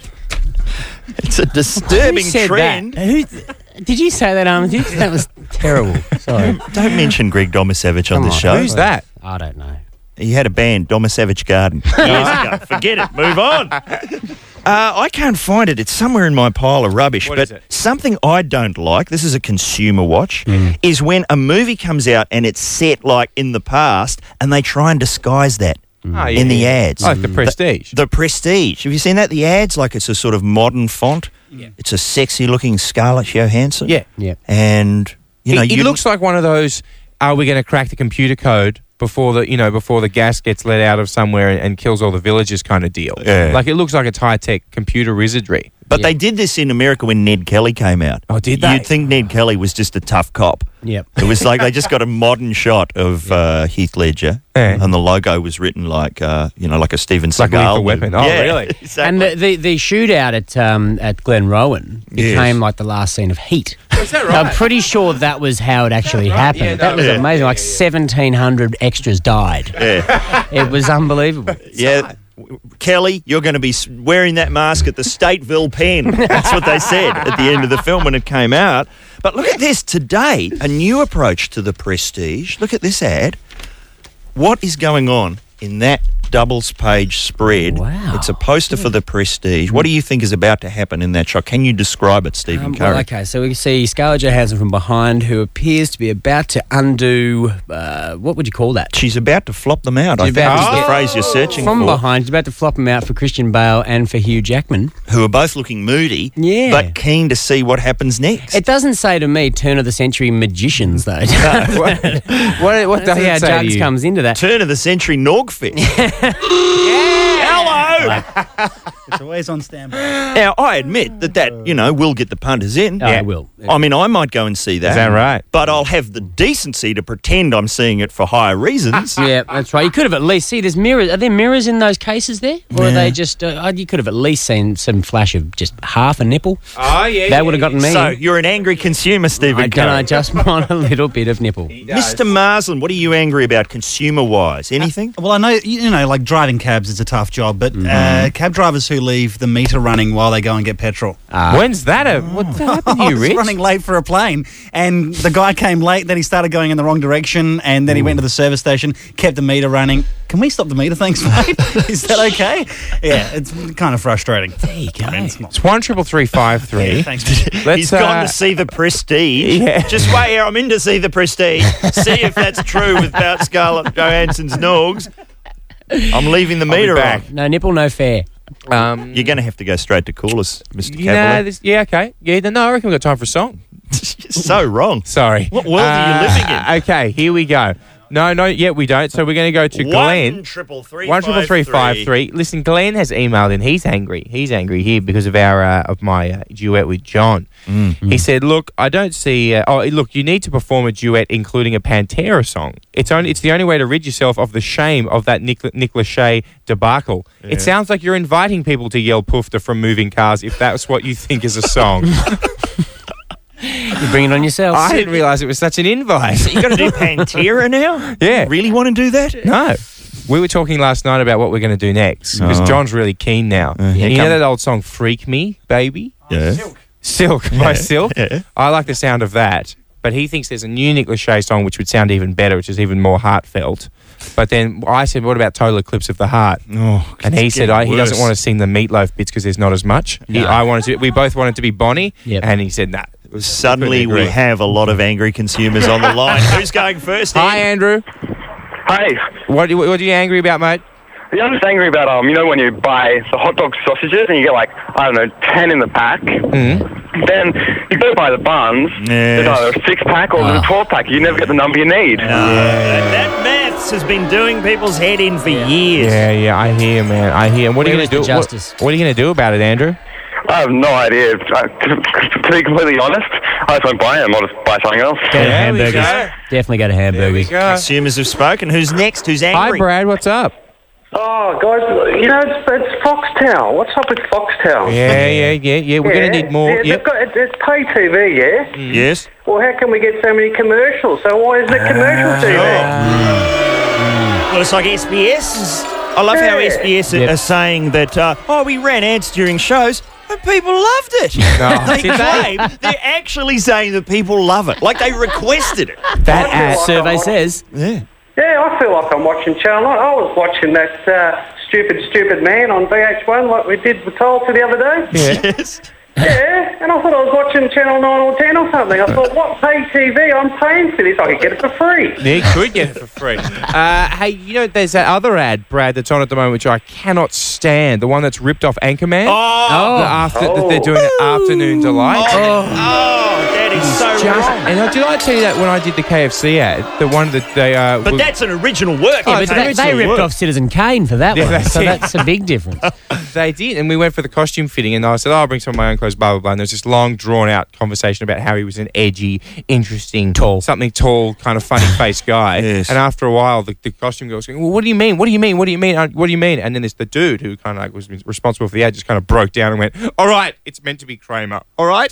It's a disturbing Who said trend. that? Who, did you say that, Armitage? That was terrible. Sorry. Don't mention Greg Domasevich on Come this on. show. Who's that? I don't know. He had a band, Domasevich Garden, years ago. Forget it. Move on. Uh, I can't find it. It's somewhere in my pile of rubbish. What but is it? something I don't like, this is a consumer watch, Mm. is when a movie comes out and it's set like in the past and they try and disguise that Oh, yeah, in the yeah. ads. Like the Prestige. The Prestige. Have you seen that? The ads, like it's a sort of modern font. Yeah. It's a sexy looking Scarlett Johansson. Yeah. Yeah. And, you know, it, it you looks like one of those, are we going to crack the computer code before the, you know, before the gas gets let out of somewhere and, and kills all the villagers kind of deal. Yeah. Like it looks like it's high-tech computer wizardry. But Yeah. they did this in America when Ned Kelly came out. Oh, did they? You'd think Ned Kelly was just a tough cop. Yep. It was like they just got a modern shot of uh, Heath Ledger, Yeah. and the logo was written like, uh, you know, like a Steven Like Seagal. Lethal Weapon. Oh, Yeah, really? Exactly. And the, the, the shootout at um, at Glen Rowan became Yes. like the last scene of Heat. Is that I'm pretty sure that was how it actually happened. Yeah, no, that was yeah, amazing. yeah, like yeah. seventeen hundred extras died. yeah, It was unbelievable. yeah. Kelly, you're going to be s- wearing that mask at the Stateville Pen. That's what they said at the end of the film when it came out. But look at this today, a new approach to the Prestige. Look at this ad. What is going on in that doubles page spread. Wow. It's a poster for the Prestige. What do you think is about to happen in that shot? Can you describe it, Stephen Um, Curry? well, okay, so we see Scarlett Johansson from behind, who appears to be about to undo. Uh, what would you call that? She's about to flop them out. I She's think about is to the get- phrase you're searching From for. behind, she's about to flop him out for Christian Bale and for Hugh Jackman. Who are both looking moody, Yeah. but keen to see what happens next. It doesn't say to me turn of the century magicians though. what, what, what does That's it how say to Jugs you? comes into that. Turn of the century Norgfest. Hello. It's always on standby. Now I admit that that you know will get the punters in. Oh, it will. I mean, I might go and see that. Is that right? But I'll have the decency to pretend I'm seeing it for higher reasons. Yeah, that's right. You could have at least see there's mirrors. Are there mirrors in those cases there, or are Yeah. they just? Uh, you could have at least seen some flash of just half a nipple. Oh, yeah. That would have gotten me. So you're an angry consumer, Stephen I don't Curry. know, just want a little bit of nipple. Mister Marsland, what are you angry about consumer-wise? Anything? Well, I know, you know, like driving cabs is a tough job, but uh, cab drivers who leave the meter running while they go and get petrol. When's that? A, what's that happened to I you, was Rich? running late for a plane, and the guy came late, then he started going in the wrong direction, and then he went to the service station, kept the meter running. Can we stop the meter, thanks, mate? Is that okay? Yeah, it's kind of frustrating. There you go. It's one triple three five three. Yeah, thanks, mate. Let's, He's gone uh, to see the Prestige. Yeah. Just wait here, I'm in to see the Prestige. See if that's true about Scarlett Johansson's Norgs. I'm leaving the I'll be meter back. on. No nipple, no fair. Um, You're going to have to go straight to Coolers, Mister yeah, Cavalier. this, yeah, okay. Yeah, no, I reckon we've got time for a song. So wrong. Sorry. What world are you living in? Okay, here we go. No, no, yeah, we don't. So we're going to go to Glenn. One triple three One triple three five three. Listen, Glenn has emailed in. He's angry. He's angry here because of our uh, of my uh, duet with John. Mm. He said, "Look, I don't see. Uh, oh, look, you need to perform a duet, including a Pantera song. It's only. It's the only way to rid yourself of the shame of that Nick, Nick Lachey debacle. It sounds like you're inviting people to yell "Poofta" from moving cars. If that's what you think is a song, You bring it on yourself. I didn't realise it was such an invite. You got to do Pantera now? Yeah. You really want to do that? No. We were talking last night about what we're going to do next because Oh. John's really keen now. Uh, here you know come- that old song "Freak Me, Baby"? Yeah. Silk by Silk. yeah. I like the sound of that, but he thinks there's a new Nick Lachey song which would sound even better, which is even more heartfelt. But then I said, "What about Total Eclipse of the Heart?" Oh, And he it's said getting I, he doesn't worse. want to sing the Meatloaf bits because there's not as much. He, No. I wanted to. We both wanted to be Bonnie, Yep. and he said, "Nah." Suddenly Couldn't we agree. have a lot of angry consumers on the line. Who's going first? Hi, Ed? Andrew. Hey, What, what are you angry about, mate? yeah, I'm just angry about, um, you know, when you buy the hot dog sausages and you get like, I don't know, ten in the pack. Mm. Then you go buy the buns, Yes. there's either a six pack or there's a twelve pack. You never get the number you need. No, that, that maths has been doing people's head in for years. Yeah, yeah, I hear, man. I hear. And what are you Where going to is do? the What, justice? what are you going to do about it, Andrew? I have no idea. Uh, to, to be completely honest, I just won't buy them. I'll just buy something else. Go to There we hamburgers. go. Definitely go to There we hamburgers. go. Consumers have spoken. Who's next? Who's Hi, angry? Brad. What's up? Oh, guys, you know, it's, it's Foxtel. What's up with Foxtel? Yeah, yeah, yeah, yeah. We're going to need more. Yeah, Yep. they've got, it, it's pay T V, yeah? Yes. Well, how can we get so many commercials? So why is it commercial T V? Well, it's like S B S. I love how Yeah. S B S are- Yep. are saying that, uh, oh, we ran ads during shows. And people loved it. No, they did they? claim they're actually saying that people love it, like they requested it. That I ad. feel like Survey I'm- says. Yeah. Yeah, I feel like I'm watching Channel nine. I was watching that uh, Stupid Stupid Man on V H one like we did with Tulsa the other day. Yeah. Yes. Yeah, and I thought I was watching Channel nine or ten or something. I thought, what pay T V? I'm paying for this. I could get it for free. Yeah, you could get it for free. Uh, hey, you know, there's that other ad, Brad, that's on at the moment, which I cannot stand. The one that's ripped off Anchorman. Oh, The after, Oh. They're doing an afternoon delight. oh, that is so Just, wrong. and I, did I tell you that when I did the K F C ad, the one that they uh, But were- that's an original work. Yeah, It's but they, original they ripped work. off Citizen Kane for that Yeah, one, that's so it. that's a big difference. they did, and we went for the costume fitting, and I said, oh, I'll bring some of my own clothes, blah, blah, blah. And there was this long, drawn-out conversation about how he was an edgy, interesting, Tall. something tall, kind of funny-faced guy. Yes. And after a while, the, the costume girl was going, well, what do you mean? What do you mean? What do you mean? Uh, What do you mean? And then there's the dude who kind of like was responsible for the ad just kind of broke down and went, all right, it's meant to be Kramer. All right?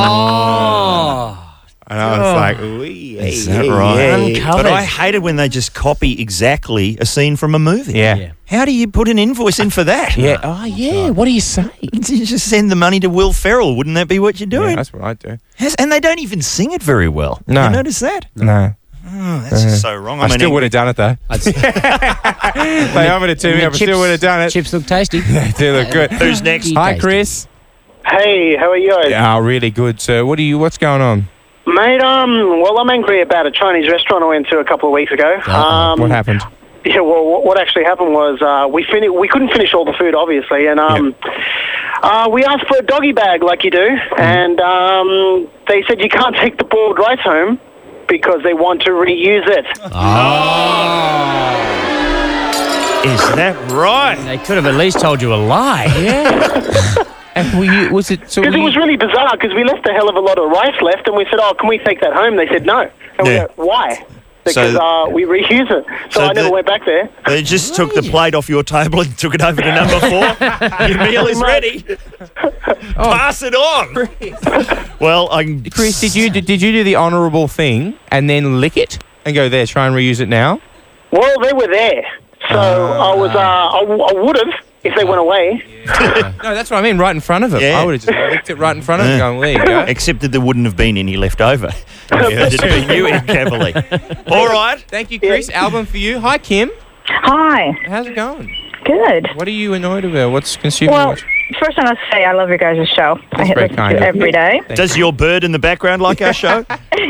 Oh. And I was like, "Wee, Is hey, that hey, right? hey." Uncovered. But I hate it when they just copy exactly a scene from a movie. Yeah. Yeah. How do you put an invoice in for that? Yeah. Oh, yeah. What do you say? You just send the money to Will Ferrell. Wouldn't that be what you're Yeah, doing? that's what I do. Has- and they don't even sing it very well. No. You notice that? No. Oh, that's just so wrong. I, I'm an still angry- would have done it though. They offered it to me. I Chip- still would have done it. Chips look tasty. They do look good. Who's next? Hi, Tasty. Chris. Hey, how are you? Oh, really good, sir. What are you? What's going on? Mate, um, well, I'm angry about a Chinese restaurant I went to a couple of weeks ago. Um, what happened? Yeah, well, what what actually happened was uh, we fin- we couldn't finish all the food, obviously, and um, uh, we asked for a doggy bag like you do, and um, they said you can't take the boiled rice home because they want to reuse it. Is that right? They could have at least told you a lie. Yeah. And were you, was it... So Because were it you- was really bizarre, because we left a hell of a lot of rice left, and we said, oh, can we take that home? They said no. And Yeah. we go, why? Because So- uh, we reuse it. So, So I never the- went back there. They just took the plate off your table and took it over to number four. Your meal is ready. Pass it on. Well, I Chris, did you did you do the honourable thing and then lick it and go there, try and reuse it now? Well, they were there. So I was, uh, I, w- I would have if they went away. No, that's what I mean, right in front of him. Yeah. I would have just licked it right in front of him Yeah. going, there you go. Except that there wouldn't have been any left over. Yeah, it'd been you and Cavalier. All right. Thank you, Chris. Album for you. Hi, Kim. Hi. How's it going? Good. What are you annoyed about? What's consumer Well, watch? first I must say I love your guys' show. I That's hit very listen kind to it of you. every day. Does your bird in the background like our show?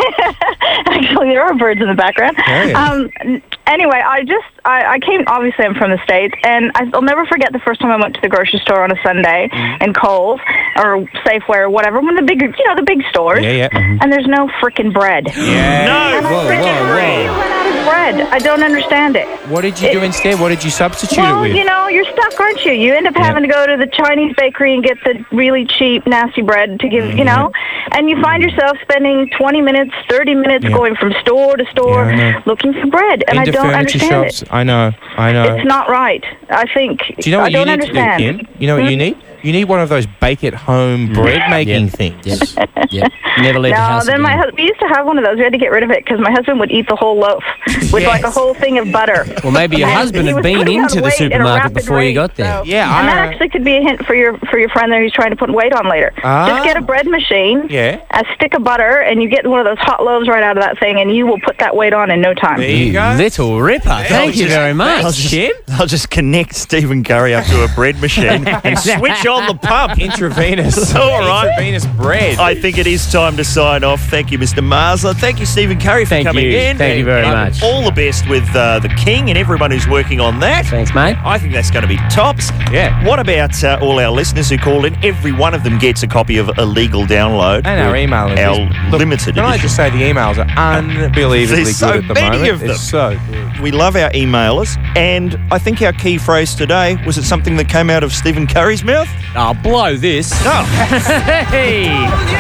Actually, there are birds in the background. Oh, yeah. Um, n- anyway, I just, I, I came, obviously I'm from the States, and I- I'll never forget the first time I went to the grocery store on a Sunday Mm-hmm. in Kohl's or Safeway or whatever, one of the big, you know, the big stores. Yeah, yeah. Mhm. And there's no frickin' bread. Yeah. No. And I Whoa, freaking whoa, really whoa. went out of bread. I don't understand it. What did you do It- instead? What did you substitute Well, it with? you know, you're stuck, aren't you? You end up having to go to the Chinese bakery and get the really cheap, nasty bread to give, Mm-hmm. you know, and you find yourself spending twenty minutes, thirty minutes Yeah. going from store to store Yeah, I know. looking for bread, and Into I don't furniture understand shops. it. I know. I know. It's not right. I think. Do you know I what you don't need understand. to do, Kim? You know what you Hmm? need? You need one of those bake-at-home bread-making Yep. things. Yep. Yep. Never leave the No, house then my again. husband, we used to have one of those. We had to get rid of it because my husband would eat the whole loaf with like a Yes. whole thing of butter. Well, maybe your And husband he had was been putting on into the weight at a supermarket rapid before you rate, got there. so- Yeah, and that I- actually could be a hint for your for your friend there who's trying to put weight on later. Ah. Just get a bread machine, Yeah. a stick of butter, and you get one of those hot loaves right out of that thing, and you will put that weight on in no time. There you go. Little Ripper. Thank you just- very much. I'll just, Kim? I'll just connect Stephen Curry up to a bread machine and switch on the pump. Intravenous. All right. Intravenous bread. I think it is time to sign off. Thank you, Mister Marsler. Thank you, Stephen Curry, for Thank coming you. in. Thank you very Um, much. All the best with uh, the King and everyone who's working on that. Thanks, mate. I think that's going to be tops. Yeah. What about uh, all our listeners who called in? Every one of them gets a copy of Illegal Download. And our email is Our Look, limited Can I edition. just say the emails are unbelievably There's good so at the many moment. of them. They're so good. We love our emailers. And I think our key phrase today, was it something that came out of Stephen Curry's mouth? I'll blow this. No. Hey!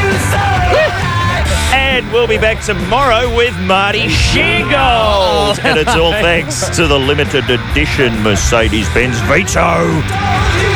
And we'll be back tomorrow with Marty Sheargold. And it's all thanks to the limited edition Mercedes-Benz Vito.